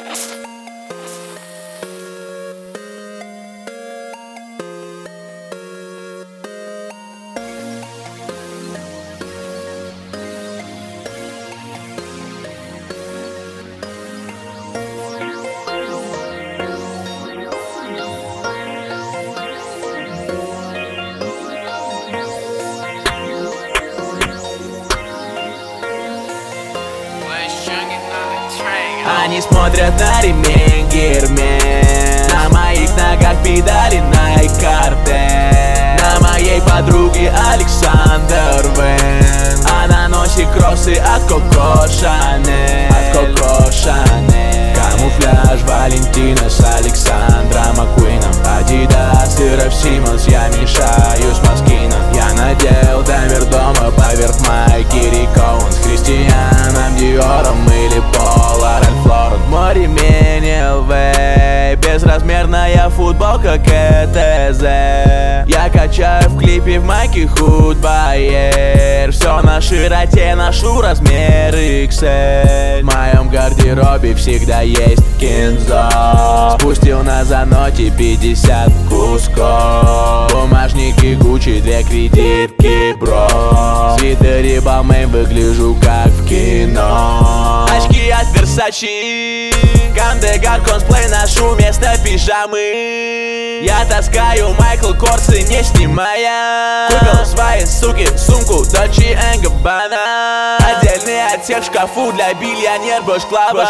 Они смотрят на ремень Гермес, на моих ногах педали Nike Carter, на моей подруге Александр Вэн. Она носит кроссы от Коко Шанель, камуфляж Валентина с Александром Маккуином, Адидас и Рэф Симмонс, я мешаю с Москином. Я надел Дамир дома поверх майки Рик Оуэнс, с Кристианом Диором или Пола Ральф Лорен. Мой ремень ЛВ, безразмерная футболка КТЗ. Я качаю в клипе в майке Худбайер, все на широте, ношу размер XL. В моем гардеробе всегда есть Кензо, спустил на заноте 50 кусков. Бумажники Гуччи, 2 кредитки, бро. В свитере Балмейн выгляжу как в кино. Очки от Versace, Кандегар косплей ношу вместо пижамы. Я таскаю Майкл Корсы, не снимая. Купил своей суки сумку Dolce & Gabbana, отдельный отсек в шкафу для бильонер Бош-клаба.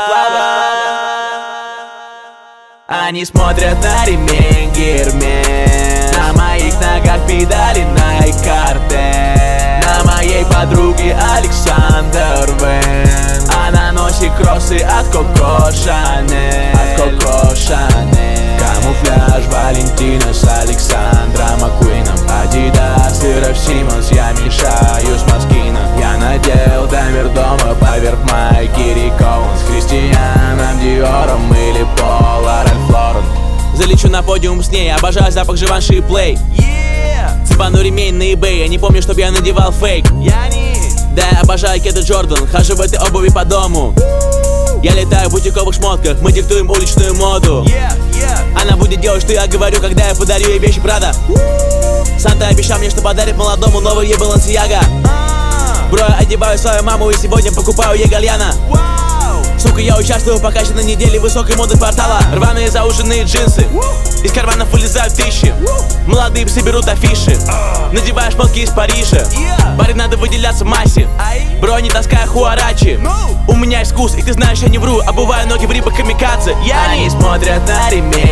Они смотрят на ремень Гермес, на моих ногах педали Nike Carter, на моей подруге Александр Вэн. Она носит кроссы от Коко Шанель, камуфляж Валентина с Александром Маккуином, Адидас и Рэф Симмонс, я мешаю с Москином. Я надел Дамир дома поверх майки Рик Оуэнс, с Кристианом Диором или Пола Ральф Лорен. Залечу на подиум с ней, обожаю запах Живанши и Плей. Цепану ремень на eBay, я не помню, чтоб я надевал фейк. Да, я обожаю кеды Джордан, хожу в этой обуви по дому. Я летаю в бутиковых шмотках, мы диктуем уличную моду. Она будет делать, что я говорю, когда я подарю ей вещи Прада. Санта обещал мне, что подарит молодому новые Балансиага. Бро, я одеваю свою маму и сегодня покупаю ей гальяна. Сука, я участвую в покачанной неделе высокой моды квартала. Рваные зауженные джинсы, из карманов вылезают тысячи. Молодые псы берут афиши, надеваешь шмотки из Парижа. Парень, надо выделяться в массе. Бро, не таскай хуарачи. У меня есть вкус, и ты знаешь, я не вру. Обуваю ноги в Рибок Камикадзе. Они смотрят на ремень